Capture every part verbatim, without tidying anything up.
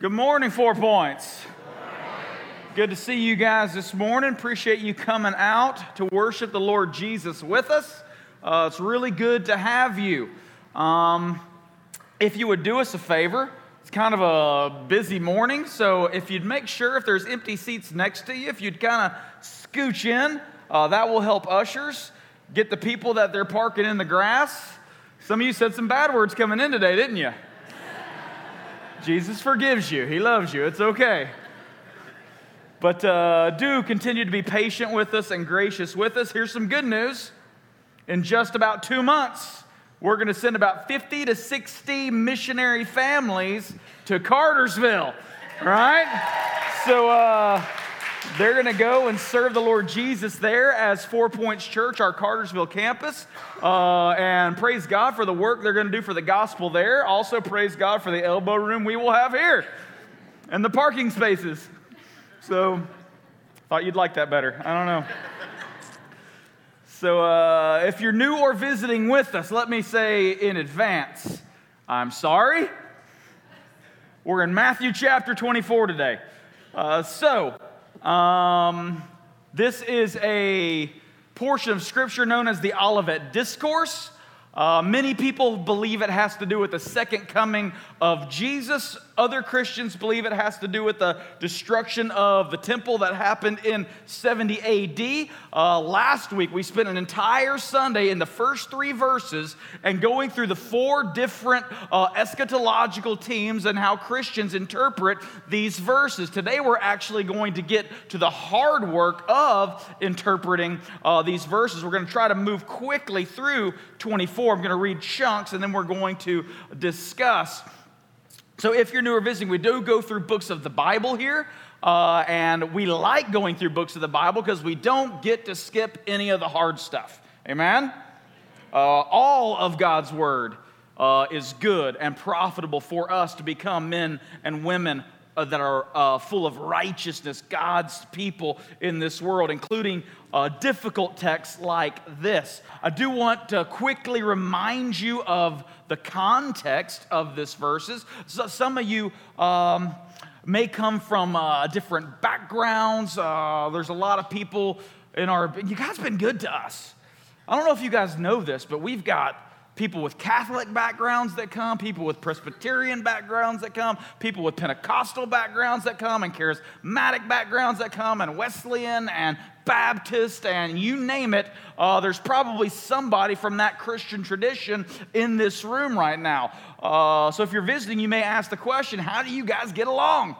Good morning, Four Points. Good to see you guys this morning. Appreciate you coming out to worship the Lord Jesus with us. Uh, it's really good to have you. Um, if you would do us a favor, it's kind of a busy morning, so if you'd make sure if there's empty seats next to you, if you'd kind of scooch in, uh, that will help ushers get the people that they're parking in the grass. Some of you said some bad words coming in today, didn't you? Jesus forgives you. He loves you. It's okay. But uh, do continue to be patient with us and gracious with us. Here's some good news. In just about two months, we're going to send about fifty to sixty missionary families to Cartersville, right? So uh, they're going to go and serve the Lord Jesus there as Four Points Church, our Cartersville campus. Uh, and praise God for the work they're going to do for the gospel there. Also praise God for the elbow room we will have here and the parking spaces. So, thought you'd like that better. I don't know. So, uh, if you're new or visiting with us, let me say in advance, I'm sorry. We're in Matthew chapter twenty-four today. Uh, so, um, this is a portion of Scripture known as the Olivet Discourse. Uh, many people believe it has to do with the second coming of Jesus. Other Christians believe it has to do with the destruction of the temple that happened in seventy A D. Uh, last week, we spent an entire Sunday in the first three verses and going through the four different uh, eschatological themes and how Christians interpret these verses. Today, we're actually going to get to the hard work of interpreting uh, these verses. We're going to try to move quickly through twenty-four. I'm going to read chunks, and then we're going to discuss. So if you're new or visiting, we do go through books of the Bible here, uh, and we like going through books of the Bible because we don't get to skip any of the hard stuff. Amen? Uh, all of God's Word uh, is good and profitable for us to become men and women Uh, that are uh, full of righteousness, God's people in this world, including uh, difficult texts like this. I do want to quickly remind you of the context of this verses. So some of you um, may come from uh, different backgrounds. Uh, there's a lot of people in our, you guys have been good to us. I don't know if you guys know this, but we've got people with Catholic backgrounds that come, people with Presbyterian backgrounds that come, people with Pentecostal backgrounds that come, and charismatic backgrounds that come, and Wesleyan and Baptist, and you name it. Uh, there's probably somebody from that Christian tradition in this room right now. Uh, so if you're visiting, you may ask the question, how do you guys get along?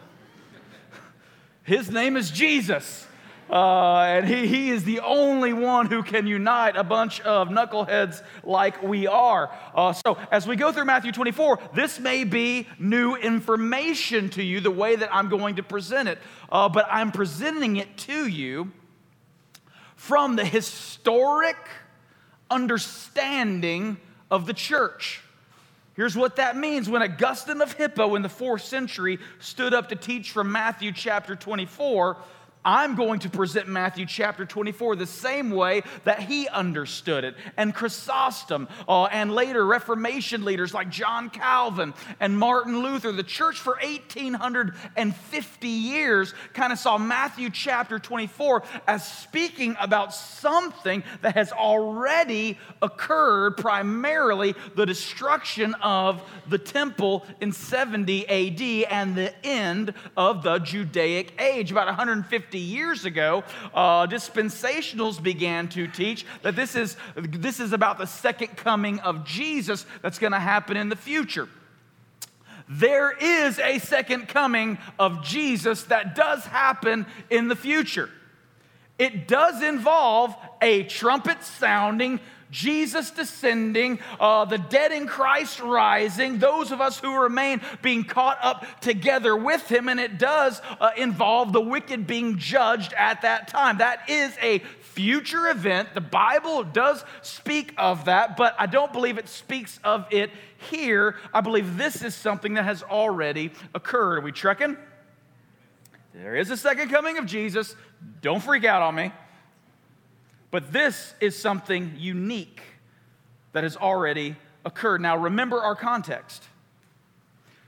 His name is Jesus. Uh, and he, he is the only one who can unite a bunch of knuckleheads like we are. Uh, so as we go through Matthew twenty-four, this may be new information to you, the way that I'm going to present it. Uh, but I'm presenting it to you from the historic understanding of the church. Here's what that means. When Augustine of Hippo in the fourth century stood up to teach from Matthew chapter twenty-four, I'm going to present Matthew chapter twenty-four the same way that he understood it. And Chrysostom, uh, and later Reformation leaders like John Calvin and Martin Luther, the church for eighteen fifty years kind of saw Matthew chapter twenty-four as speaking about something that has already occurred, primarily the destruction of the temple in seventy A D and the end of the Judaic age. About one hundred fifty years ago, uh, dispensationals began to teach that this is, this is about the second coming of Jesus that's going to happen in the future. There is a second coming of Jesus that does happen in the future. It does involve a trumpet sounding, Jesus descending, uh, the dead in Christ rising, those of us who remain being caught up together with him, and it does uh, involve the wicked being judged at that time. That is a future event. The Bible does speak of that, but I don't believe it speaks of it here. I believe this is something that has already occurred. Are we trekking? There is a second coming of Jesus. Don't freak out on me. But this is something unique that has already occurred. Now, remember our context.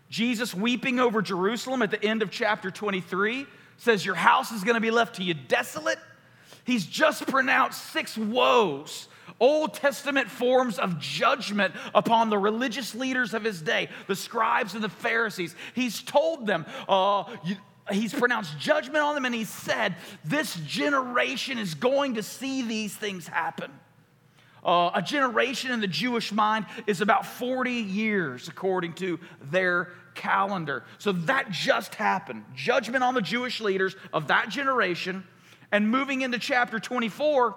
Jesus weeping over Jerusalem at the end of chapter twenty-three says, your house is going to be left to you desolate. He's just pronounced six woes, Old Testament forms of judgment upon the religious leaders of his day, the scribes and the Pharisees. He's told them, uh, you, he's pronounced judgment on them, and he said, this generation is going to see these things happen. Uh, a generation in the Jewish mind is about forty years, according to their calendar. So that just happened. Judgment on the Jewish leaders of that generation. And moving into chapter twenty-four,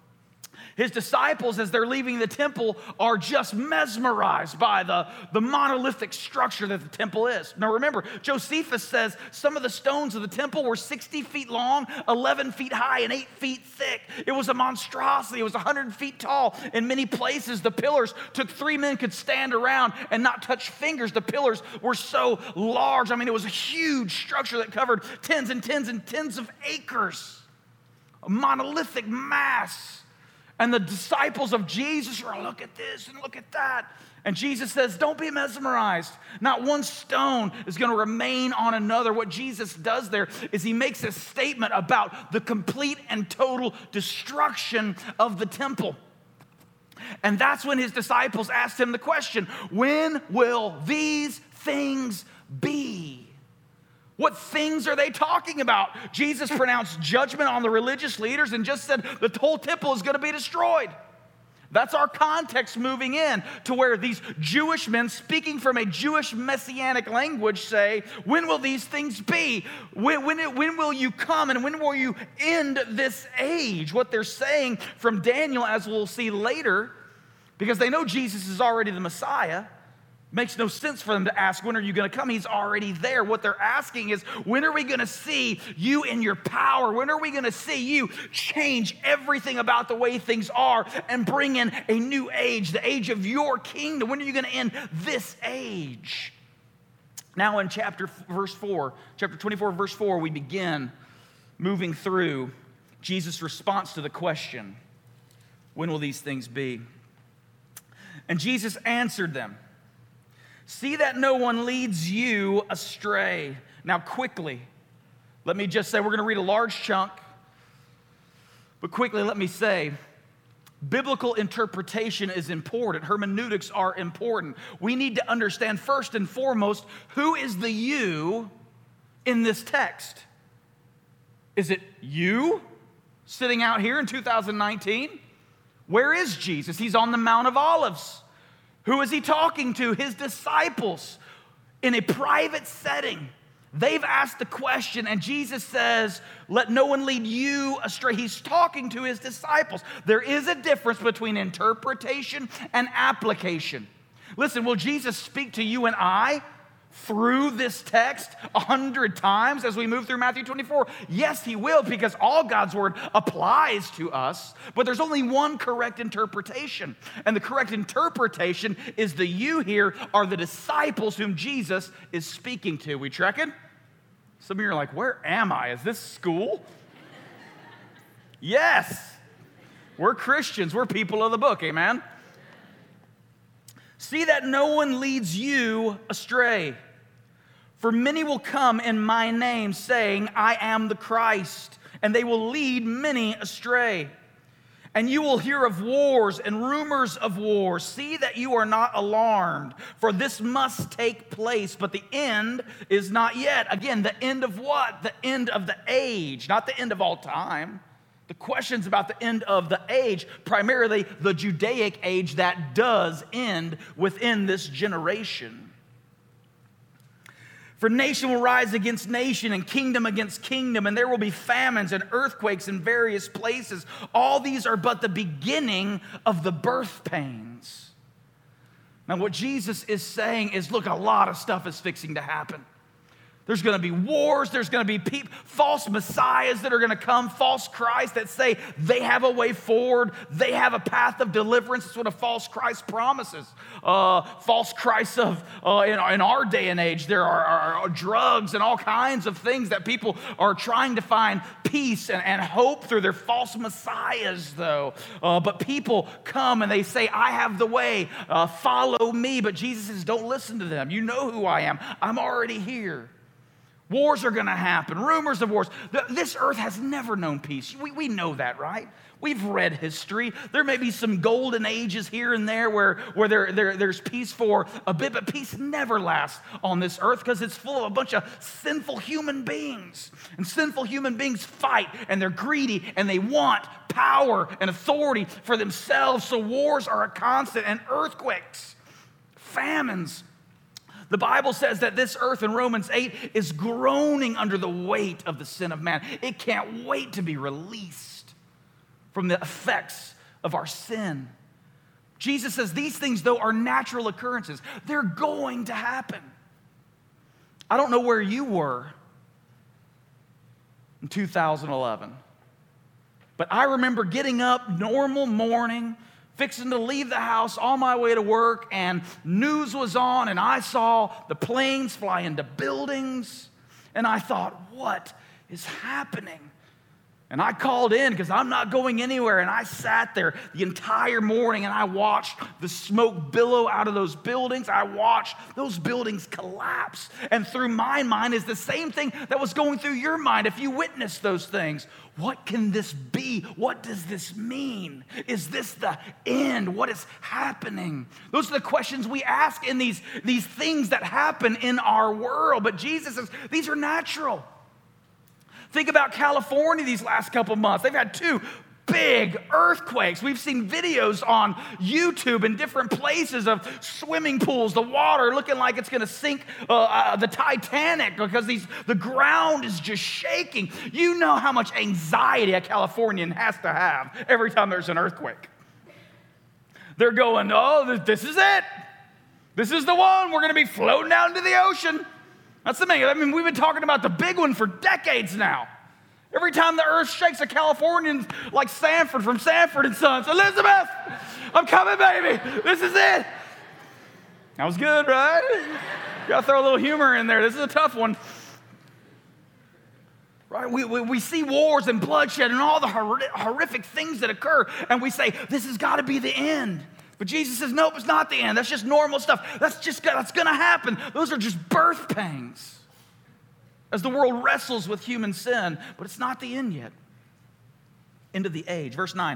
his disciples, as they're leaving the temple, are just mesmerized by the, the monolithic structure that the temple is. Now remember, Josephus says some of the stones of the temple were sixty feet long, eleven feet high, and eight feet thick. It was a monstrosity. It was one hundred feet tall. In many places, the pillars took three men could stand around and not touch fingers. The pillars were so large. I mean, it was a huge structure that covered tens and tens and tens of acres. A monolithic mass. And the disciples of Jesus are, look at this and look at that. And Jesus says, don't be mesmerized. Not one stone is going to remain on another. What Jesus does there is he makes a statement about the complete and total destruction of the temple. And that's when his disciples asked him the question, when will these things be? What things are they talking about? Jesus pronounced judgment on the religious leaders and just said the whole temple is going to be destroyed. That's our context moving in to where these Jewish men speaking from a Jewish messianic language say, when will these things be? When, when, it, when will you come and when will you end this age? What they're saying from Daniel, as we'll see later, because they know Jesus is already the Messiah, makes no sense for them to ask, when are you going to come? He's already there. What they're asking is, when are we going to see you in your power? When are we going to see you change everything about the way things are and bring in a new age, the age of your kingdom? When are you going to end this age? Now in chapter verse four, chapter twenty-four, verse four, we begin moving through Jesus' response to the question, when will these things be? And Jesus answered them, see that no one leads you astray. Now quickly, let me just say, we're going to read a large chunk, but quickly let me say, biblical interpretation is important. Hermeneutics are important. We need to understand first and foremost, who is the you in this text? Is it you sitting out here in two thousand nineteen? Where is Jesus? He's on the Mount of Olives. Who is he talking to? His disciples in a private setting. They've asked the question, and Jesus says, let no one lead you astray. He's talking to his disciples. There is a difference between interpretation and application. Listen, will Jesus speak to you and I through this text a hundred times as we move through Matthew twenty-four? Yes, he will, because all God's word applies to us, but there's only one correct interpretation. And the correct interpretation is the you here are the disciples whom Jesus is speaking to. We trekking? Some of you are like, where am I? Is this school? Yes, we're Christians. We're people of the book, amen? See that no one leads you astray. For many will come in my name, saying, I am the Christ, and they will lead many astray. And you will hear of wars and rumors of wars. See that you are not alarmed, for this must take place, but the end is not yet. Again, the end of what? The end of the age, not the end of all time. The question's about the end of the age, primarily the Judaic age that does end within this generation. For nation will rise against nation and kingdom against kingdom, and there will be famines and earthquakes in various places. All these are but the beginning of the birth pains. Now what Jesus is saying is, look, a lot of stuff is fixing to happen. There's going to be wars. There's going to be pe- false messiahs that are going to come, false Christ that say they have a way forward. They have a path of deliverance. That's what a false Christ promises. Uh, false Christs of uh, in, in our day and age, there are, are, are drugs and all kinds of things that people are trying to find peace and, and hope through. Their false messiahs, though. Uh, but people come and they say, I have the way. Uh, follow me. But Jesus says, don't listen to them. You know who I am. I'm already here. Wars are going to happen, rumors of wars. This earth has never known peace. We, we know that, right? We've read history. There may be some golden ages here and there where, where there, there, there's peace for a bit, but peace never lasts on this earth because it's full of a bunch of sinful human beings. And sinful human beings fight, and they're greedy, and they want power and authority for themselves. So wars are a constant, and earthquakes, famines. The Bible says that this earth in Romans eight is groaning under the weight of the sin of man. It can't wait to be released from the effects of our sin. Jesus says these things, though, are natural occurrences. They're going to happen. I don't know where you were in two thousand eleven, but I remember getting up normal morning, fixing to leave the house on my way to work, and news was on, and I saw the planes fly into buildings, and I thought, what is happening? And I called in because I'm not going anywhere, and I sat there the entire morning, and I watched the smoke billow out of those buildings. I watched those buildings collapse, and through my mind is the same thing that was going through your mind if you witnessed those things. What can this be? What does this mean? Is this the end? What is happening? Those are the questions we ask in these, these things that happen in our world. But Jesus says these are natural. Think about California these last couple months. They've had two big earthquakes. We've seen videos on YouTube in different places of swimming pools, the water looking like it's going to sink uh, uh, the Titanic because these, the ground is just shaking. You know how much anxiety a Californian has to have every time there's an earthquake. They're going, oh, this is it. This is the one. We're going to be floating down into the ocean. That's the thing. I mean, we've been talking about the big one for decades now. Every time the earth shakes, a Californian like Sanford from Sanford and Sons, Elizabeth, I'm coming, baby. This is it. That was good, right? Got to throw a little humor in there. This is a tough one. Right? We, we, we see wars and bloodshed and all the hor- horrific things that occur, and we say, this has got to be the end. But Jesus says, nope, it's not the end. That's just normal stuff. That's just that's going to happen. Those are just birth pangs as the world wrestles with human sin. But it's not the end yet. End of the age. Verse nine.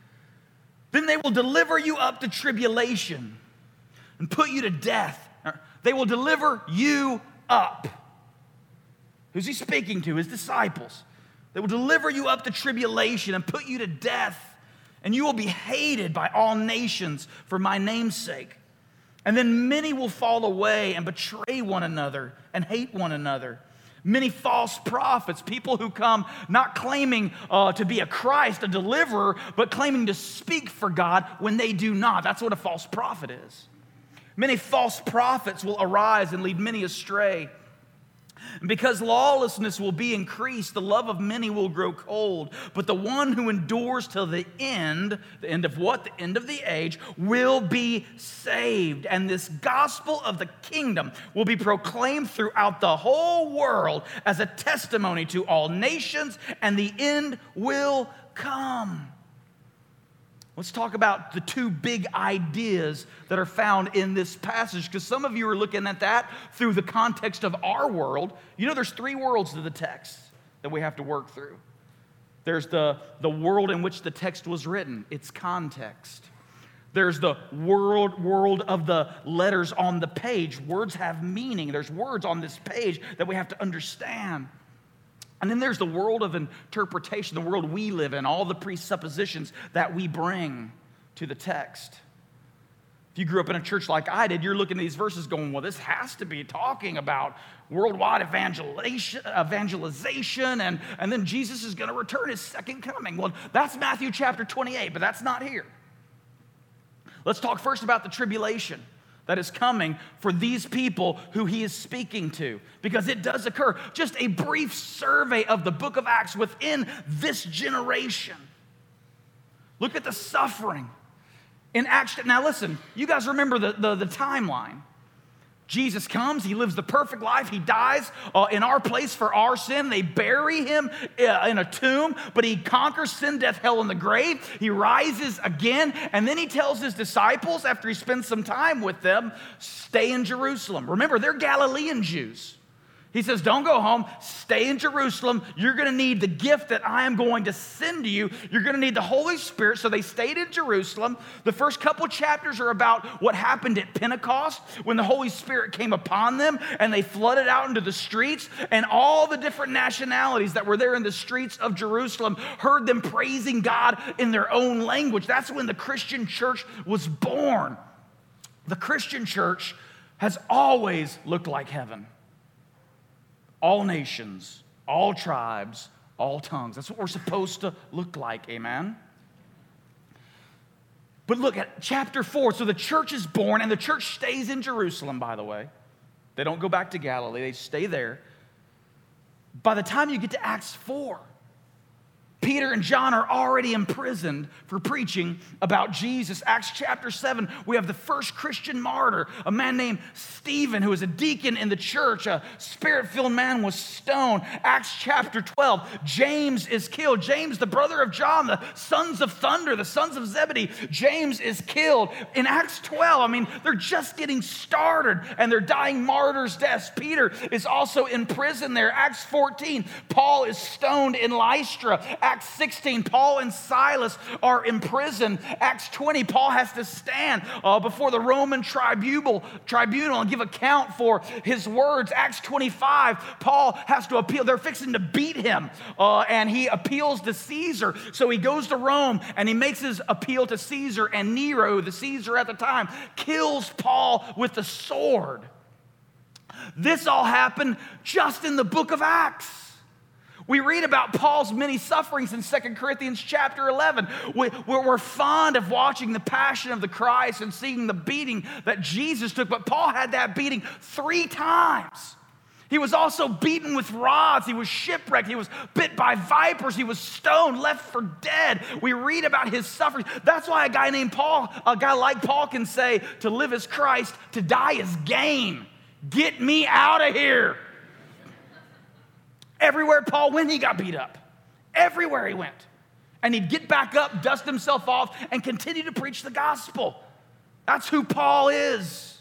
Then they will deliver you up to tribulation and put you to death. They will deliver you up. Who's he speaking to? His disciples. They will deliver you up to tribulation and put you to death. And you will be hated by all nations for my name's sake. And then many will fall away and betray one another and hate one another. Many false prophets, people who come not claiming uh, to be a Christ, a deliverer, but claiming to speak for God when they do not. That's what a false prophet is. Many false prophets will arise and lead many astray. And because lawlessness will be increased, the love of many will grow cold. But the one who endures till the end, the end of what? The end of the age, will be saved. And this gospel of the kingdom will be proclaimed throughout the whole world as a testimony to all nations, and the end will come. Let's talk about the two big ideas that are found in this passage, because some of you are looking at that through the context of our world. You know, there's three worlds to the text that we have to work through. There's the, the world in which the text was written, its context. There's the world, world of the letters on the page. Words have meaning. There's words on this page that we have to understand. And then there's the world of interpretation, the world we live in, all the presuppositions that we bring to the text. If you grew up in a church like I did, you're looking at these verses going, well, this has to be talking about worldwide evangelization, evangelization and, and then Jesus is going to return his second coming. Well, that's Matthew chapter twenty-eight, but that's not here. Let's talk first about the tribulation. that is coming for these people who he is speaking to, because it does occur. Just a brief survey of the book of Acts within this generation. Look at the suffering in Acts. Now listen, you guys remember the, the, the timeline. Jesus comes, he lives the perfect life, he dies uh, in our place for our sin. They bury him uh, in a tomb, but he conquers sin, death, hell, and the grave. He rises again, and then he tells his disciples, after he spends some time with them, stay in Jerusalem. Remember, they're Galilean Jews. He says, don't go home, stay in Jerusalem. You're going to need the gift that I am going to send to you. You're going to need the Holy Spirit. So they stayed in Jerusalem. The first couple chapters are about what happened at Pentecost when the Holy Spirit came upon them and they flooded out into the streets, and all the different nationalities that were there in the streets of Jerusalem heard them praising God in their own language. That's when the Christian church was born. The Christian church has always looked like heaven. All nations, all tribes, all tongues. That's what we're supposed to look like, amen? But look at chapter four. So the church is born, and the church stays in Jerusalem, by the way. They don't go back to Galilee, they stay there. By the time you get to Acts four, Peter and John are already imprisoned for preaching about Jesus. Acts chapter seven, we have the first Christian martyr, a man named Stephen, who was a deacon in the church. A spirit-filled man was stoned. Acts chapter twelve, James is killed. James, the brother of John, the sons of thunder, the sons of Zebedee. James is killed. In Acts twelve, I mean, they're just getting started, and they're dying martyrs' deaths. Peter is also in prison there. Acts fourteen, Paul is stoned in Lystra. Acts sixteen, Paul and Silas are in prison. Acts twenty, Paul has to stand uh, before the Roman tribunal, tribunal and give account for his words. Acts twenty-five, Paul has to appeal. They're fixing to beat him, uh, and he appeals to Caesar. So he goes to Rome, and he makes his appeal to Caesar, and Nero, the Caesar at the time, kills Paul with the sword. This all happened just in the book of Acts. We read about Paul's many sufferings in Second Corinthians chapter eleven. We, we're fond of watching the passion of the Christ and seeing the beating that Jesus took, but Paul had that beating three times. He was also beaten with rods. He was shipwrecked. He was bit by vipers. He was stoned, left for dead. We read about his suffering. That's why a guy named Paul, a guy like Paul can say, to live is Christ, to die is gain. Get me out of here. Everywhere Paul went, he got beat up. Everywhere he went. And he'd get back up, dust himself off, and continue to preach the gospel. That's who Paul is.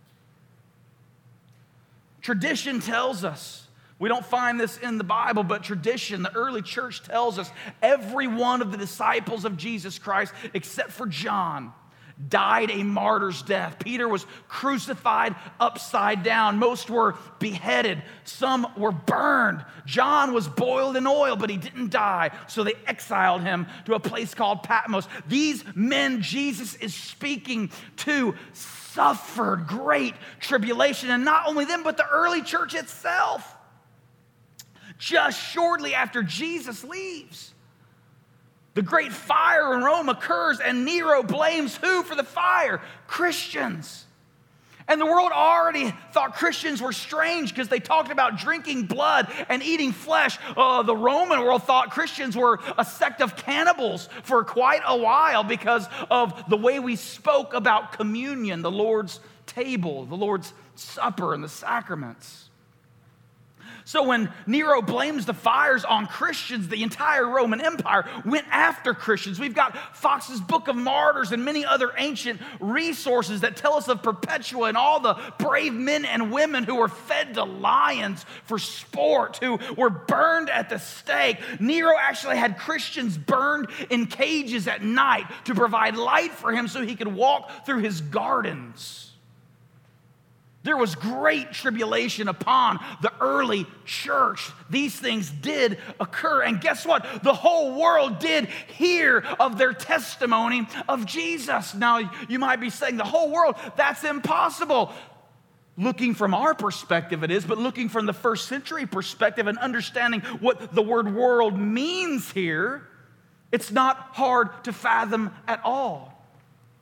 Tradition tells us, we don't find this in the Bible, but tradition, the early church tells us, every one of the disciples of Jesus Christ, except for John, died a martyr's death. Peter was crucified upside down. Most were beheaded. Some were burned. John was boiled in oil, but he didn't die. So they exiled him to a place called Patmos. These men Jesus is speaking to suffered great tribulation. And not only them, but the early church itself. Just shortly after Jesus leaves, the great fire in Rome occurs, and Nero blames who for the fire? Christians. And the world already thought Christians were strange because they talked about drinking blood and eating flesh. Uh, the Roman world thought Christians were a sect of cannibals for quite a while because of the way we spoke about communion, the Lord's table, the Lord's supper, and the sacraments. So when Nero blames the fires on Christians, the entire Roman Empire went after Christians. We've got Fox's Book of Martyrs and many other ancient resources that tell us of Perpetua and all the brave men and women who were fed to lions for sport, who were burned at the stake. Nero actually had Christians burned in cages at night to provide light for him so he could walk through his gardens. There was great tribulation upon the early church. These things did occur. And guess what? The whole world did hear of their testimony of Jesus. Now, you might be saying, the whole world, that's impossible. Looking from our perspective, it is, but looking from the first century perspective and understanding what the word world means here, it's not hard to fathom at all.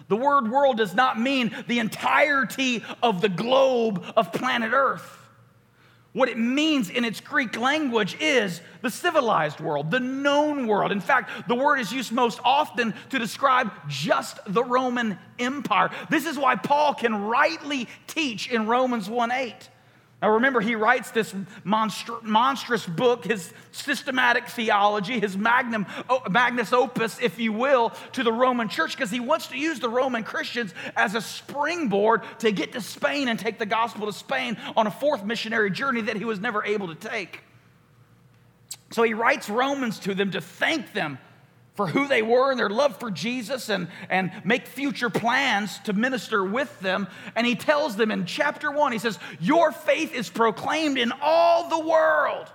The word world does not mean the entirety of the globe of planet Earth. What it means in its Greek language is the civilized world, the known world. In fact, the word is used most often to describe just the Roman Empire. This is why Paul can rightly teach in Romans one eight. Now remember, he writes this monstr- monstrous book, his systematic theology, his magnum, magnus opus, if you will, to the Roman church, because he wants to use the Roman Christians as a springboard to get to Spain and take the gospel to Spain on a fourth missionary journey that he was never able to take. So he writes Romans to them to thank them for who they were and their love for Jesus, and, and make future plans to minister with them. And he tells them in chapter one, he says, your faith is proclaimed in all the world.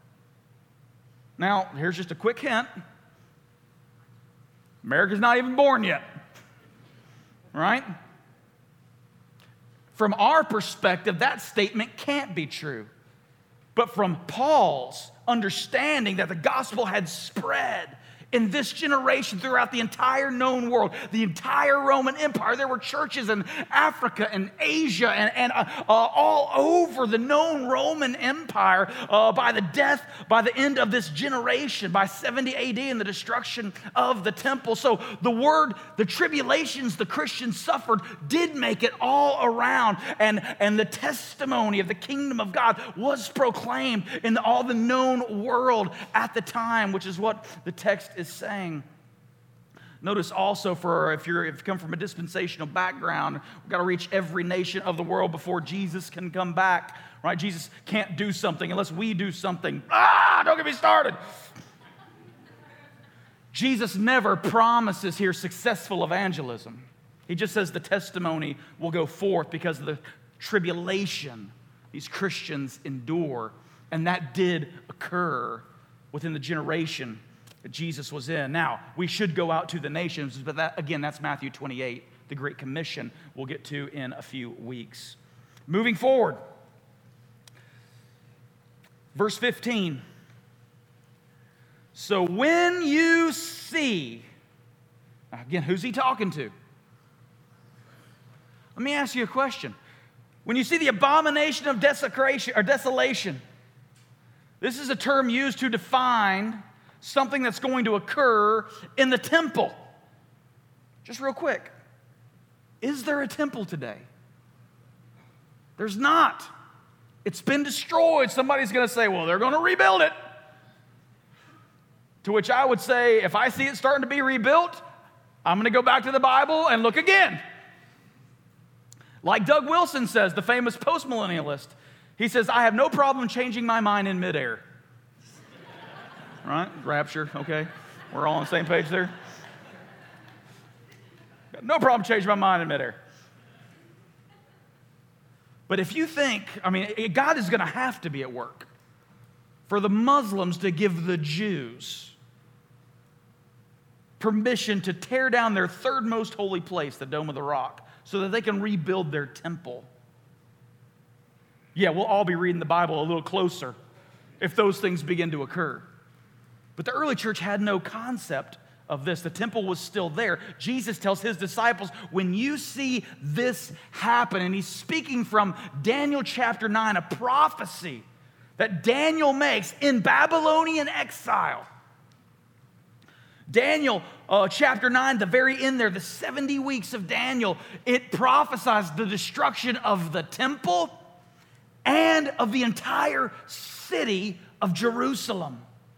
Now, here's just a quick hint. America's not even born yet, right? From our perspective, that statement can't be true. But from Paul's understanding that the gospel had spread in this generation throughout the entire known world, the entire Roman Empire. There were churches in Africa and Asia and, and uh, uh, all over the known Roman Empire uh, by the death, by the end of this generation, by seventy A D and the destruction of the temple. So the word, the tribulations the Christians suffered did make it all around, and, and the testimony of the kingdom of God was proclaimed in the, all the known world at the time, which is what the text is is saying. Notice also, for if you're if you come from a dispensational background, we've got to reach every nation of the world before Jesus can come back, right? Jesus can't do something unless we do something. Ah, don't get me started. Jesus never promises here successful evangelism. He just says the testimony will go forth because of the tribulation these Christians endure, and that did occur within the generation that Jesus was in. Now, we should go out to the nations, but that, again, that's Matthew twenty-eight, the Great Commission we'll get to in a few weeks. Moving forward, verse fifteen. So when you see, again, who's he talking to? Let me ask you a question. When you see the abomination of desecration or desolation, this is a term used to define something that's going to occur in the temple. Just real quick, is there a temple today? There's not. It's been destroyed. Somebody's going to say, well, they're going to rebuild it. To which I would say, if I see it starting to be rebuilt, I'm going to go back to the Bible and look again. Like Doug Wilson says, the famous postmillennialist, he says, I have no problem changing my mind in midair. Right? Rapture, okay. We're all on the same page there. Got no problem changing my mind in midair. But if you think, I mean, God is going to have to be at work for the Muslims to give the Jews permission to tear down their third most holy place, the Dome of the Rock, so that they can rebuild their temple. Yeah, we'll all be reading the Bible a little closer if those things begin to occur. But the early church had no concept of this. The temple was still there. Jesus tells his disciples, when you see this happen, and he's speaking from Daniel chapter nine, a prophecy that Daniel makes in Babylonian exile. Daniel uh, chapter nine, the very end there, the seventy weeks of Daniel, it prophesies the destruction of the temple and of the entire city of Jerusalem.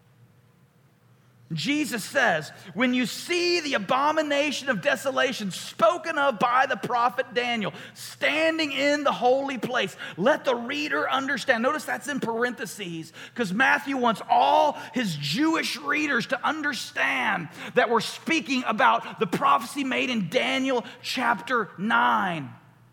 Jesus says, when you see the abomination of desolation spoken of by the prophet Daniel standing in the holy place, let the reader understand. Notice that's in parentheses because Matthew wants all his Jewish readers to understand that we're speaking about the prophecy made in Daniel chapter nine.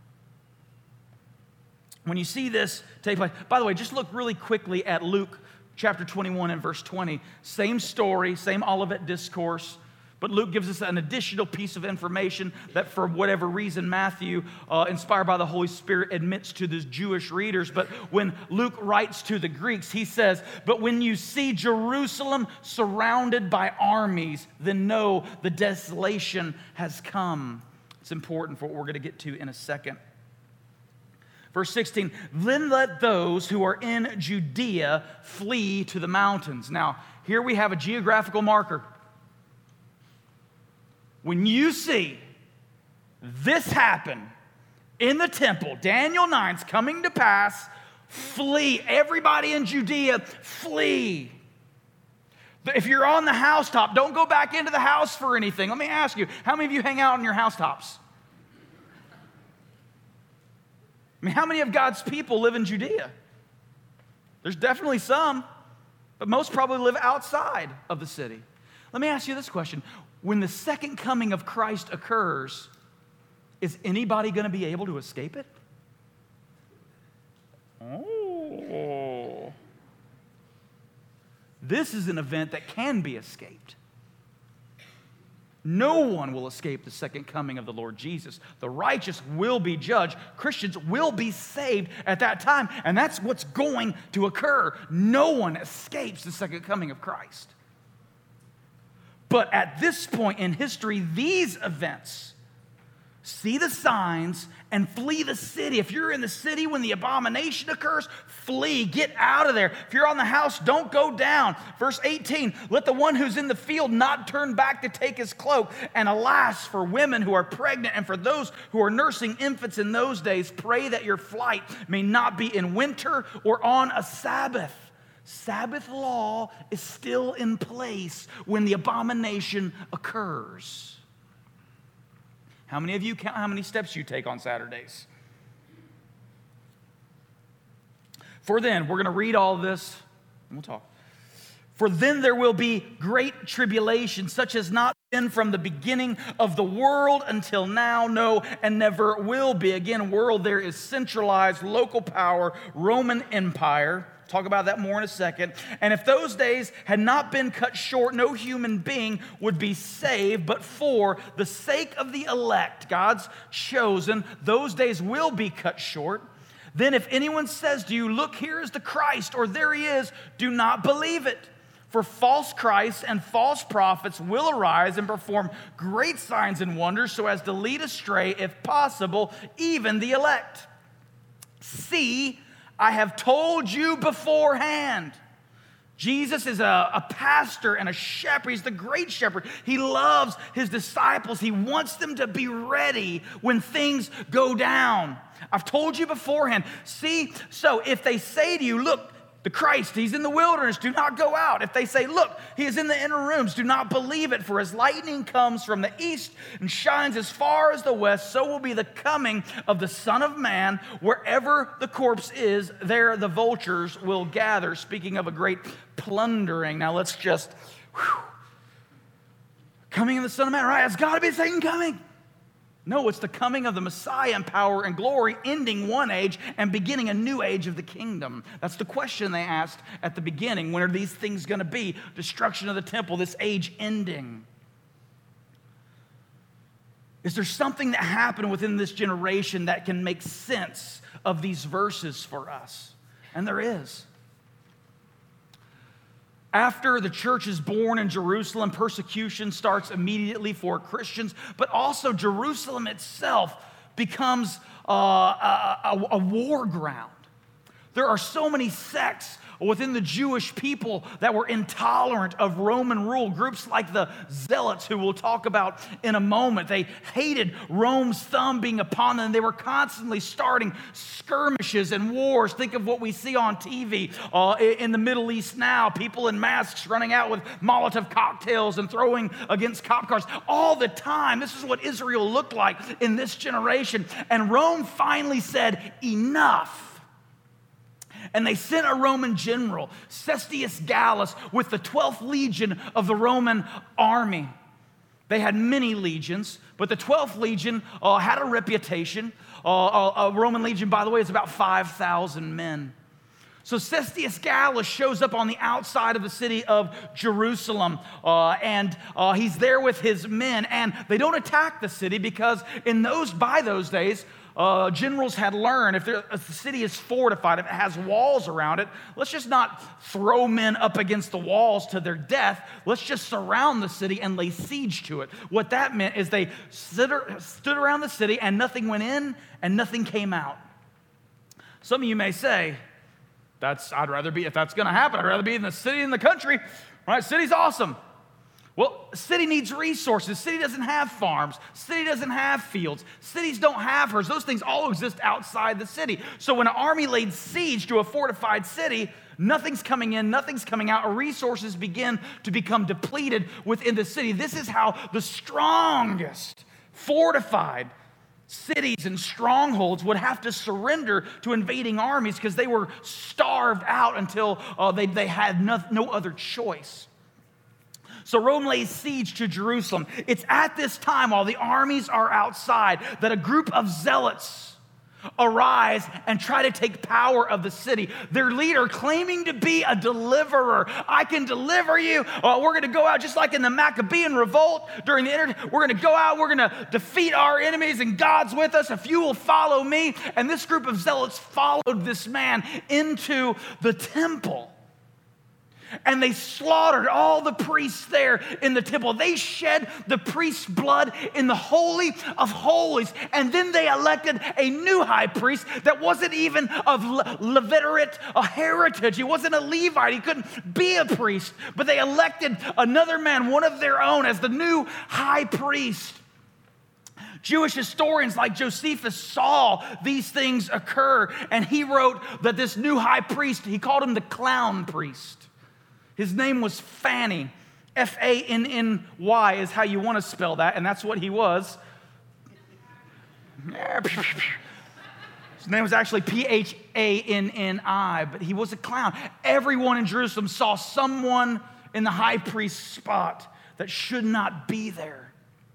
When you see this take place, by the way, just look really quickly at Luke chapter twenty-one and verse twenty, same story, same Olivet discourse, but Luke gives us an additional piece of information that for whatever reason Matthew, uh, inspired by the Holy Spirit, admits to the Jewish readers. But when Luke writes to the Greeks, he says, but when you see Jerusalem surrounded by armies, then know the desolation has come It's important for what we're going to get to in a second. Verse sixteen, then let those who are in Judea flee to the mountains. Now, here we have a geographical marker. When you see this happen in the temple, Daniel nine's coming to pass, flee. Everybody in Judea, flee. If you're on the housetop, don't go back into the house for anything. Let me ask you, how many of you hang out on your housetops? I mean, how many of God's people live in Judea? There's definitely some, but most probably live outside of the city. Let me ask you this question. When the second coming of Christ occurs, is anybody going to be able to escape it? Oh. This is an event that can be escaped. No one will escape the second coming of the Lord Jesus. The righteous will be judged. Christians will be saved at that time, and that's what's going to occur. No one escapes the second coming of Christ. But at this point in history, these events, see the signs and flee the city. If you're in the city when the abomination occurs, flee, get out of there. If you're on the house, don't go down. Verse eighteen, let the one who's in the field not turn back to take his cloak. And alas, for women who are pregnant and for those who are nursing infants in those days, pray that your flight may not be in winter or on a Sabbath. Sabbath law is still in place when the abomination occurs. How many of you count how many steps you take on Saturdays? For then, we're going to read all this, and we'll talk. For then there will be great tribulation, such as not been from the beginning of the world until now, no, and never will be. Again, world there is centralized, local power, Roman Empire. Talk about that more in a second. And if those days had not been cut short, no human being would be saved. But for the sake of the elect, God's chosen, those days will be cut short. Then if anyone says to you, look, here is the Christ, or there he is, do not believe it. For false Christs and false prophets will arise and perform great signs and wonders so as to lead astray, if possible, even the elect. See, I have told you beforehand. Jesus is a, a pastor and a shepherd. He's the great shepherd. He loves his disciples. He wants them to be ready when things go down. I've told you beforehand. See, so if they say to you, look, the Christ, he's in the wilderness, do not go out. If they say, look, he is in the inner rooms, do not believe it. For as lightning comes from the east and shines as far as the west, so will be the coming of the Son of Man. Wherever the corpse is, there the vultures will gather. Speaking of a great plundering. Now let's just, whew. Coming of the Son of Man, right? It's got to be Satan coming. No, it's the coming of the Messiah in power and glory, ending one age and beginning a new age of the kingdom. That's the question they asked at the beginning. When are these things going to be? Destruction of the temple, this age ending. Is there something that happened within this generation that can make sense of these verses for us? And there is. After the church is born in Jerusalem, persecution starts immediately for Christians, but also Jerusalem itself becomes uh, a, a, a war ground. There are so many sects within the Jewish people that were intolerant of Roman rule. Groups like the Zealots, who we'll talk about in a moment. They hated Rome's thumb being upon them. They were constantly starting skirmishes and wars. Think of what we see on T V uh, in the Middle East now. People in masks running out with Molotov cocktails and throwing against cop cars all the time. This is what Israel looked like in this generation. And Rome finally said, enough. And they sent a Roman general, Cestius Gallus, with the twelfth legion of the Roman army. They had many legions, but the twelfth legion uh, had a reputation. Uh, a, a Roman legion, by the way, is about five thousand men. So Cestius Gallus shows up on the outside of the city of Jerusalem, uh, and uh, he's there with his men, and they don't attack the city because in those by those days, uh, generals had learned, if, there, if the city is fortified, if it has walls around it, let's just not throw men up against the walls to their death. Let's just surround the city and lay siege to it. What that meant is they stood, stood around the city and nothing went in and nothing came out. Some of you may say, "That's I'd rather be, if that's going to happen, I'd rather be in the city than the country." Right? City's awesome. Well, city needs resources. City doesn't have farms. City doesn't have fields. Cities don't have herds. Those things all exist outside the city. So when an army laid siege to a fortified city, nothing's coming in, nothing's coming out. Resources begin to become depleted within the city. This is how the strongest fortified cities and strongholds would have to surrender to invading armies because they were starved out until uh, they, they had no, no other choice. So Rome lays siege to Jerusalem. It's at this time, while the armies are outside, that a group of zealots arise and try to take power of the city. Their leader claiming to be a deliverer. I can deliver you. Uh, we're going to go out just like in the Maccabean revolt during the inter- We're going to go out. We're going to defeat our enemies and God's with us if you will follow me. And this group of zealots followed this man into the temple. And they slaughtered all the priests there in the temple. They shed the priest's blood in the Holy of Holies. And then they elected a new high priest that wasn't even of Le- Levirate a heritage. He wasn't a Levite. He couldn't be a priest. But they elected another man, one of their own, as the new high priest. Jewish historians like Josephus saw these things occur. And he wrote that this new high priest, he called him the clown priest. His name was Fanny. F A N N Y is how you want to spell that, and that's what he was. His name was actually P H A N N I, but he was a clown. Everyone in Jerusalem saw someone in the high priest's spot that should not be there.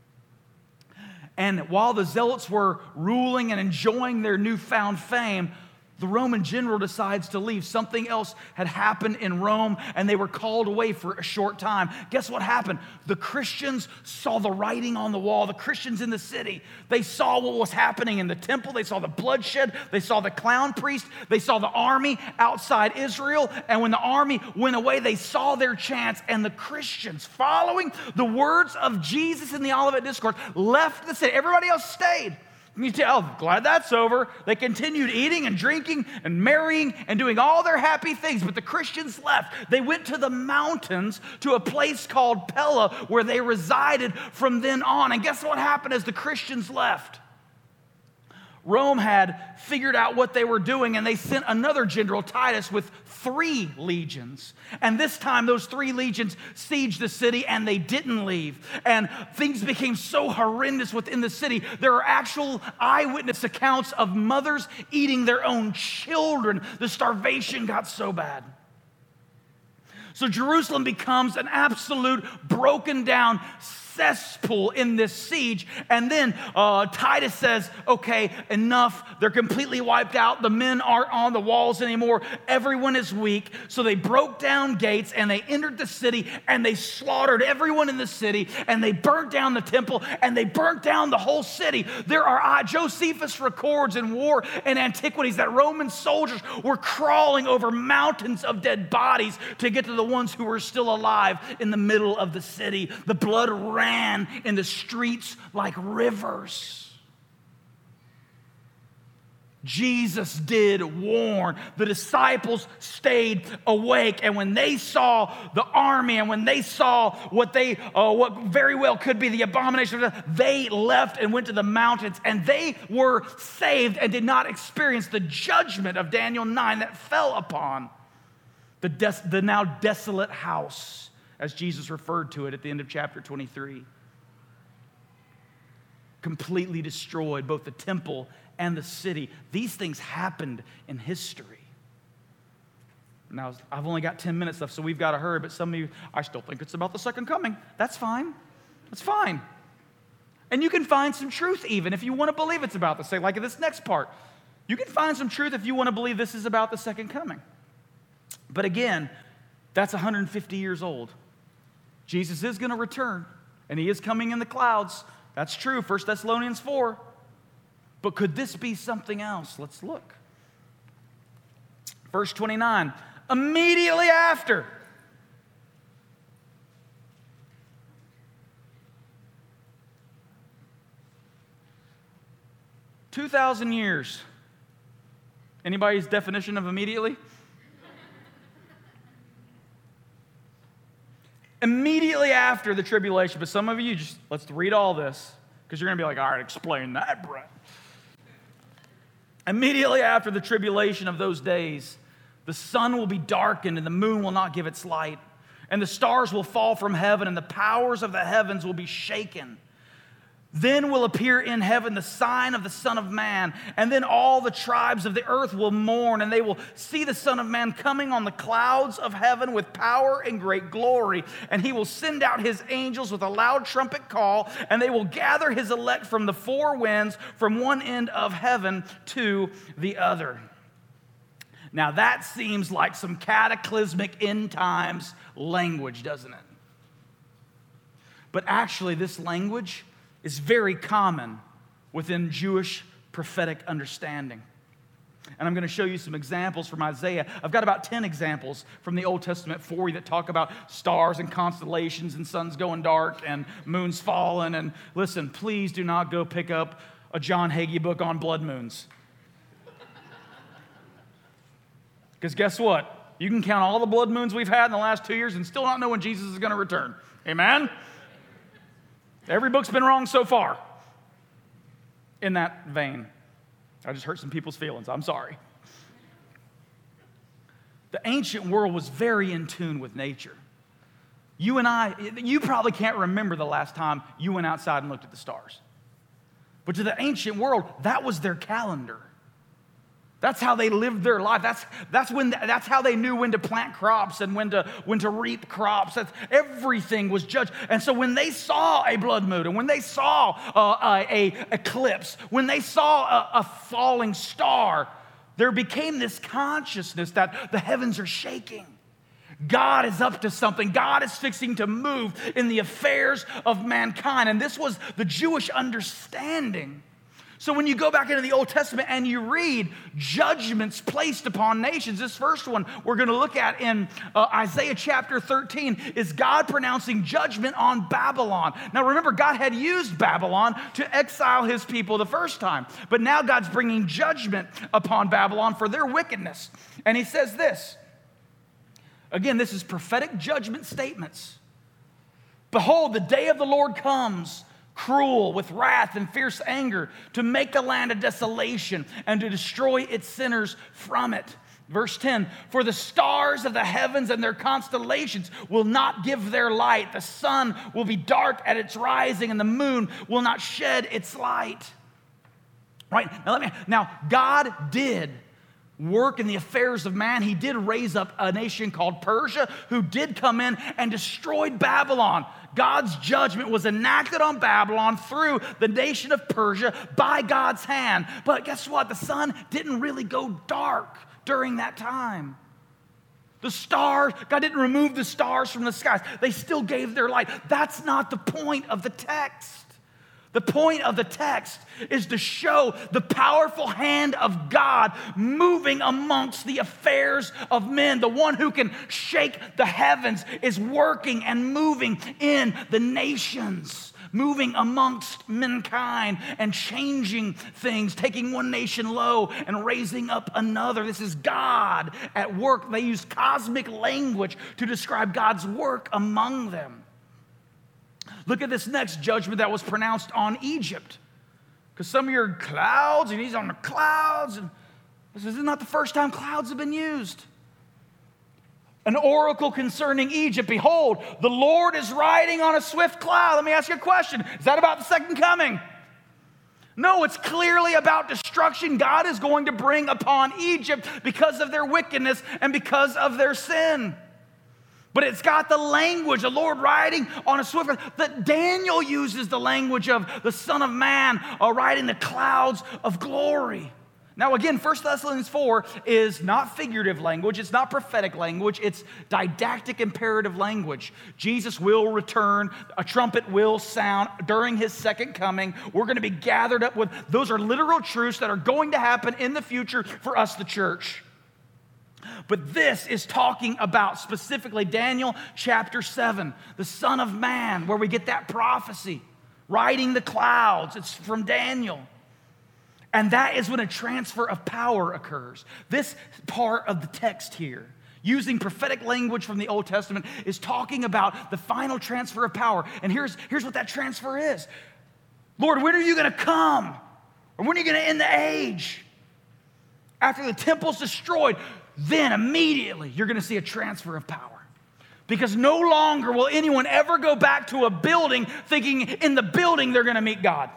And while the zealots were ruling and enjoying their newfound fame, the Roman general decides to leave. Something else had happened in Rome, and they were called away for a short time. Guess what happened? The Christians saw the writing on the wall. The Christians in the city, they saw what was happening in the temple. They saw the bloodshed. They saw the clown priest. They saw the army outside Israel. And when the army went away, they saw their chance. And the Christians, following the words of Jesus in the Olivet Discourse, left the city. Everybody else stayed. You tell, oh, glad that's over. They continued eating and drinking and marrying and doing all their happy things. But the Christians left. They went to the mountains to a place called Pella where they resided from then on. And guess what happened as the Christians left? Rome had figured out what they were doing, and they sent another general, Titus, with three legions. And this time, those three legions sieged the city, and they didn't leave. And things became so horrendous within the city. There are actual eyewitness accounts of mothers eating their own children. The starvation got so bad. So Jerusalem becomes an absolute broken down cesspool in this siege. And then uh, Titus says, okay, enough. They're completely wiped out. The men aren't on the walls anymore. Everyone is weak. So they broke down gates and they entered the city and they slaughtered everyone in the city and they burnt down the temple and they burnt down the whole city. There are, uh, Josephus records in War and Antiquities that Roman soldiers were crawling over mountains of dead bodies to get to the ones who were still alive in the middle of the city. The blood ran in the streets like rivers. Jesus did warn. The disciples stayed awake, and when they saw the army and when they saw what they uh, what very well could be the abomination of death, they left and went to the mountains, and they were saved and did not experience the judgment of Daniel nine that fell upon the, des- the now desolate house, as Jesus referred to it at the end of chapter twenty-three. Completely destroyed, both the temple and the city. These things happened in history. Now, I've only got ten minutes left, so we've got to hurry, but some of you, I still think it's about the second coming. That's fine. That's fine. And you can find some truth even if you want to believe it's about the second, like in this next part. You can find some truth if you want to believe this is about the second coming. But again, that's one hundred fifty years old. Jesus is going to return, and he is coming in the clouds. That's true, First Thessalonians four. But could this be something else? Let's look. Verse twenty-nine, immediately after. two thousand years. Anybody's definition of immediately? Immediately after the tribulation. But some of you, just let's read all this, because you're going to be like, all right, explain that, Brett. Immediately after the tribulation of those days, the sun will be darkened and the moon will not give its light, and the stars will fall from heaven and the powers of the heavens will be shaken. Then will appear in heaven the sign of the Son of Man, and then all the tribes of the earth will mourn, and they will see the Son of Man coming on the clouds of heaven with power and great glory. And he will send out his angels with a loud trumpet call, and they will gather his elect from the four winds, from one end of heaven to the other. Now that seems like some cataclysmic end times language, doesn't it? But actually this language is very common within Jewish prophetic understanding. And I'm going to show you some examples from Isaiah. I've got about ten examples from the Old Testament for you that talk about stars and constellations and suns going dark and moons falling. And listen, please do not go pick up a John Hagee book on blood moons. Because guess what? You can count all the blood moons we've had in the last two years and still not know when Jesus is going to return. Amen? Every book's been wrong so far in that vein. I just hurt some people's feelings. I'm sorry. The ancient world was very in tune with nature. You and I, you probably can't remember the last time you went outside and looked at the stars. But to the ancient world, that was their calendar. That's how they lived their life. That's, that's, when, that's how they knew when to plant crops and when to, when to reap crops. That's, everything was judged. And so when they saw a blood moon, and when they saw uh, a, a eclipse, when they saw a, a falling star, there became this consciousness that the heavens are shaking. God is up to something. God is fixing to move in the affairs of mankind. And this was the Jewish understanding. So when you go back into the Old Testament and you read judgments placed upon nations, this first one we're going to look at in uh, Isaiah chapter thirteen is God pronouncing judgment on Babylon. Now remember, God had used Babylon to exile his people the first time, but now God's bringing judgment upon Babylon for their wickedness. And he says this, again, this is prophetic judgment statements. Behold, the day of the Lord comes, cruel, with wrath and fierce anger, to make a land a desolation and to destroy its sinners from it. Verse ten, for the stars of the heavens and their constellations will not give their light. The sun will be dark at its rising and the moon will not shed its light. Right? Now, let me, now God did work in the affairs of man. He did raise up a nation called Persia who did come in and destroyed Babylon. God's judgment was enacted on Babylon through the nation of Persia by God's hand. But guess what? The sun didn't really go dark during that time. The stars, God didn't remove the stars from the skies. They still gave their light. That's not the point of the text. The point of the text is to show the powerful hand of God moving amongst the affairs of men. The one who can shake the heavens is working and moving in the nations, moving amongst mankind and changing things, taking one nation low and raising up another. This is God at work. They use cosmic language to describe God's work among them. Look at this next judgment that was pronounced on Egypt. Because some of your clouds, and he's on the clouds. And this is not the first time clouds have been used. An oracle concerning Egypt. Behold, the Lord is riding on a swift cloud. Let me ask you a question. Is that about the second coming? No, it's clearly about destruction God is going to bring upon Egypt because of their wickedness and because of their sin. But it's got the language, the Lord riding on a swift cloud. That Daniel uses the language of the Son of Man uh, riding the clouds of glory. Now again, First Thessalonians four is not figurative language, it's not prophetic language, it's didactic imperative language. Jesus will return, a trumpet will sound during his second coming. We're going to be gathered up with, those are literal truths that are going to happen in the future for us, the church. But this is talking about specifically Daniel chapter seven, the Son of Man, where we get that prophecy, riding the clouds. It's from Daniel. And that is when a transfer of power occurs. This part of the text here, using prophetic language from the Old Testament, is talking about the final transfer of power. And here's, here's what that transfer is. Lord, when are you going to come? Or when are you going to end the age? After the temple's destroyed, then immediately you're going to see a transfer of power. Because no longer will anyone ever go back to a building thinking in the building they're going to meet God.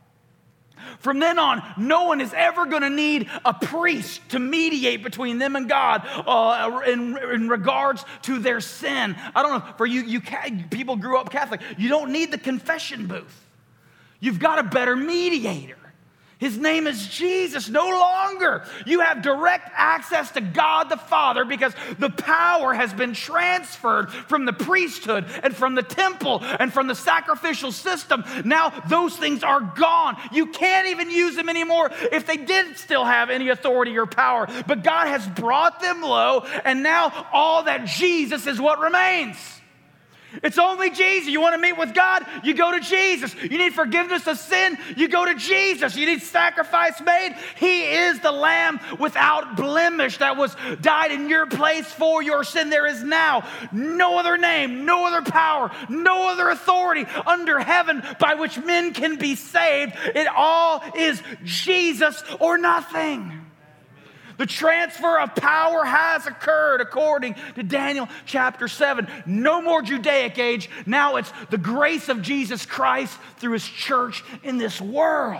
From then on, no one is ever going to need a priest to mediate between them and God uh, in, in regards to their sin. I don't know, for you, you people grew up Catholic, you don't need the confession booth. You've got a better mediator. His name is Jesus. No longer you have direct access to God the Father because the power has been transferred from the priesthood and from the temple and from the sacrificial system. Now those things are gone. You can't even use them anymore if they did still have any authority or power. But God has brought them low, and now all that Jesus is what remains. It's only Jesus. You want to meet with God? You go to Jesus. You need forgiveness of sin? You go to Jesus. You need sacrifice made? He is the Lamb without blemish that was died in your place for your sin. There is now no other name, no other power, no other authority under heaven by which men can be saved. It all is Jesus or nothing. The transfer of power has occurred according to Daniel chapter seven. No more Judaic age. Now it's the grace of Jesus Christ through his church in this world.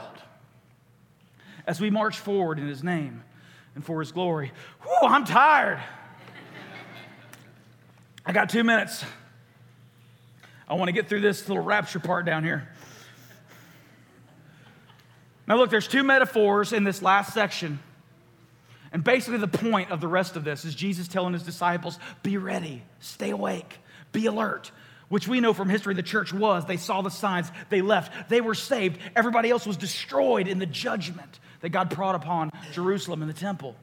As we march forward in his name and for his glory. Whew, I'm tired. I got two minutes. I want to get through this little rapture part down here. Now look, there's two metaphors in this last section. And basically the point of the rest of this is Jesus telling his disciples, be ready, stay awake, be alert, which we know from history the church was. They saw the signs, they left, they were saved. Everybody else was destroyed in the judgment that God brought upon Jerusalem and the temple.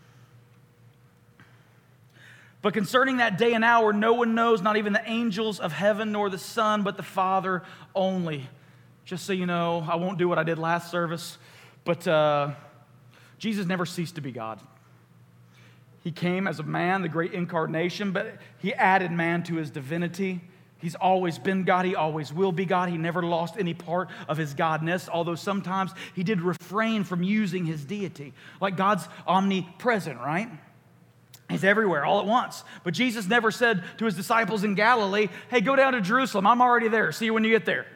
But concerning that day and hour, no one knows, not even the angels of heaven nor the Son, but the Father only. Just so you know, I won't do what I did last service, but uh, Jesus never ceased to be God. He came as a man, the great incarnation, but he added man to his divinity. He's always been God. He always will be God. He never lost any part of his godness, although sometimes he did refrain from using his deity. Like God's omnipresent, right? He's everywhere all at once. But Jesus never said to his disciples in Galilee, hey, go down to Jerusalem. I'm already there. See you when you get there.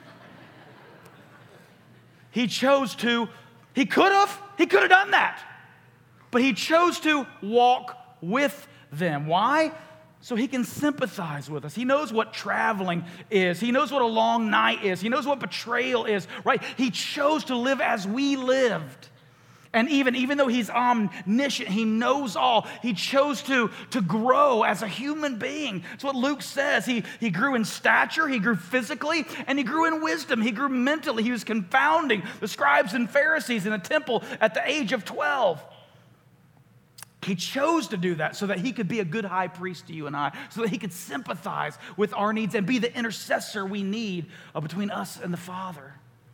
He chose to, he could have, he could have done that. But he chose to walk with them. Why? So he can sympathize with us. He knows what traveling is. He knows what a long night is. He knows what betrayal is, right? He chose to live as we lived. And even, even though he's omniscient, he knows all, he chose to, to grow as a human being. That's what Luke says. He, he grew in stature, he grew physically, and he grew in wisdom. He grew mentally. He was confounding the scribes and Pharisees in a temple at the age of twelve. He chose to do that so that he could be a good high priest to you and I, so that he could sympathize with our needs and be the intercessor we need between us and the Father.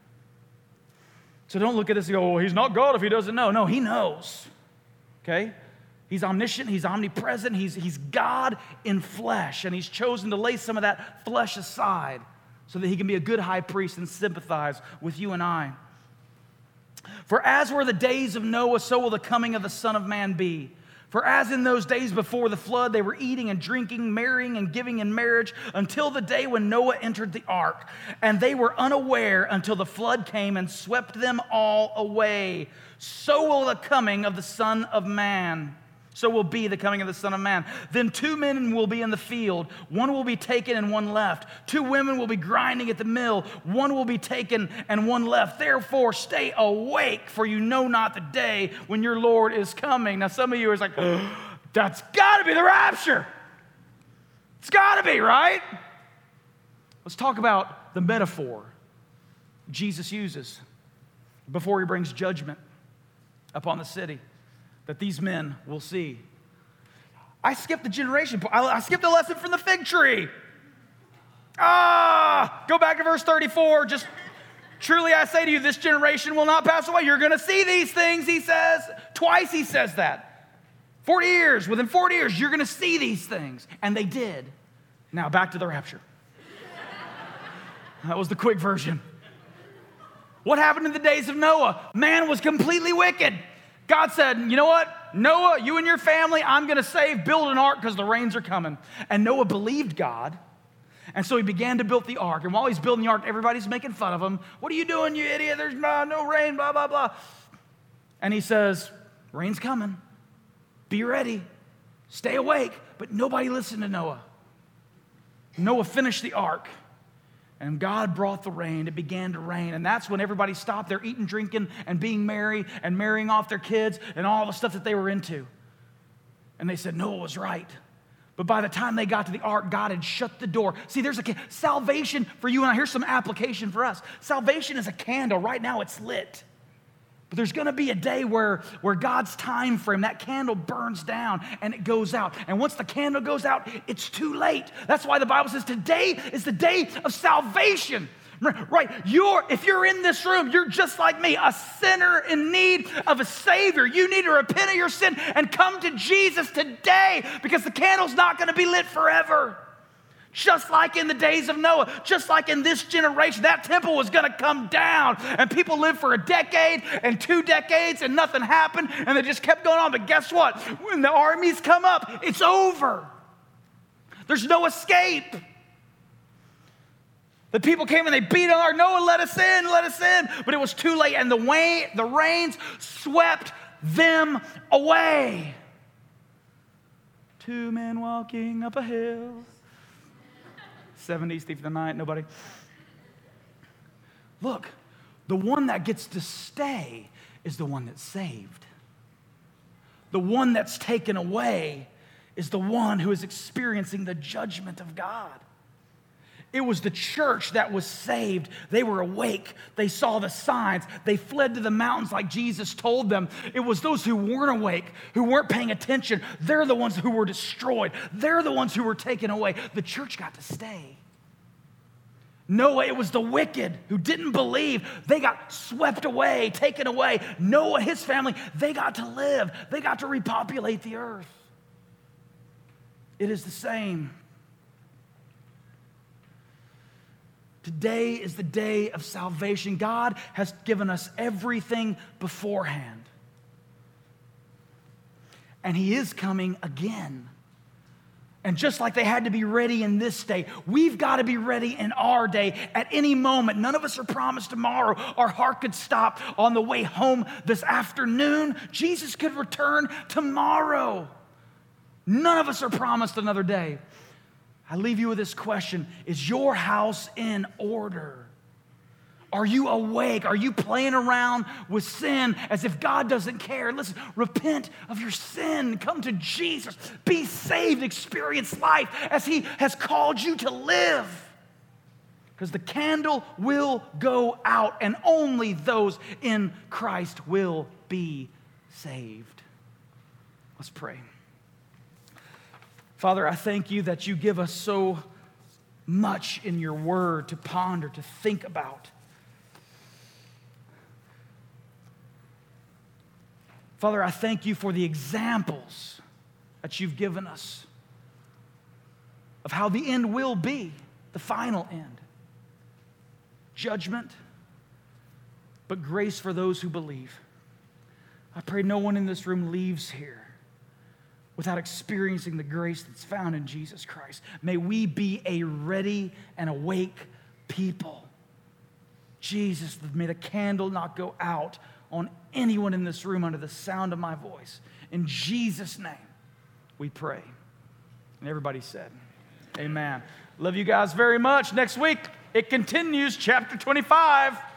So don't look at this and go, well, he's not God if he doesn't know. No, he knows, okay? He's omniscient, he's omnipresent, he's, he's God in flesh, and he's chosen to lay some of that flesh aside so that he can be a good high priest and sympathize with you and I. For as were the days of Noah, so will the coming of the Son of Man be. For as in those days before the flood, they were eating and drinking, marrying and giving in marriage until the day when Noah entered the ark. And they were unaware until the flood came and swept them all away. So will the coming of the Son of Man. So will be the coming of the Son of Man. Then two men will be in the field. One will be taken and one left. Two women will be grinding at the mill. One will be taken and one left. Therefore, stay awake, for you know not the day when your Lord is coming. Now, some of you are like, oh, that's got to be the rapture. It's got to be, right? Let's talk about the metaphor Jesus uses before he brings judgment upon the city that these men will see. I skipped the generation part. I skipped the lesson from the fig tree. Ah, go back to verse thirty-four. Just truly I say to you, this generation will not pass away. You're going to see these things, he says. Twice he says that. forty years, within forty years, you're going to see these things. And they did. Now back to the rapture. That was the quick version. What happened in the days of Noah? Man was completely wicked. God said, you know what? Noah, you and your family, I'm going to save, build an ark because the rains are coming. And Noah believed God. And so he began to build the ark. And while he's building the ark, everybody's making fun of him. What are you doing, you idiot? There's no, no rain, blah, blah, blah. And he says, rain's coming. Be ready. Stay awake. But nobody listened to Noah. Noah finished the ark. And God brought the rain. It began to rain. And that's when everybody stopped their eating, drinking, and being merry and marrying off their kids and all the stuff that they were into. And they said, Noah was right. But by the time they got to the ark, God had shut the door. See, there's a salvation for you and I. Here's some application for us. Salvation is a candle. Right now it's lit. But there's going to be a day where, where God's time frame, that candle burns down and it goes out. And once the candle goes out, it's too late. That's why the Bible says today is the day of salvation. Right? You're, if you're in this room, you're just like me, a sinner in need of a Savior. You need to repent of your sin and come to Jesus today because the candle's not going to be lit forever. Just like in the days of Noah, just like in this generation, that temple was going to come down and people lived for a decade and two decades and nothing happened and they just kept going on. But guess what? When the armies come up, it's over. There's no escape. The people came and they beat on our Noah, let us in, let us in. But it was too late and the, way, the rains swept them away. Two men walking up a hill. seventies, Thief of the Night, nobody. Look, the one that gets to stay is the one that's saved. The one that's taken away is the one who is experiencing the judgment of God. It was the church that was saved. They were awake. They saw the signs. They fled to the mountains like Jesus told them. It was those who weren't awake, who weren't paying attention. They're the ones who were destroyed. They're the ones who were taken away. The church got to stay. Noah, it was the wicked who didn't believe. They got swept away, taken away. Noah, his family, they got to live. They got to repopulate the earth. It is the same. Today is the day of salvation. God has given us everything beforehand. And He is coming again. And just like they had to be ready in this day, we've got to be ready in our day at any moment. None of us are promised tomorrow. Our heart could stop on the way home this afternoon. Jesus could return tomorrow. None of us are promised another day. I leave you with this question. Is your house in order? Are you awake? Are you playing around with sin as if God doesn't care? Listen, repent of your sin. Come to Jesus. Be saved. Experience life as He has called you to live. Because the candle will go out and only those in Christ will be saved. Let's pray. Father, I thank You that You give us so much in Your word to ponder, to think about. Father, I thank You for the examples that You've given us of how the end will be, the final end. Judgment, but grace for those who believe. I pray no one in this room leaves here without experiencing the grace that's found in Jesus Christ. May we be a ready and awake people. Jesus, may the candle not go out on anyone in this room under the sound of my voice. In Jesus' name, we pray. And everybody said, amen. Love you guys very much. Next week, it continues, chapter twenty-five.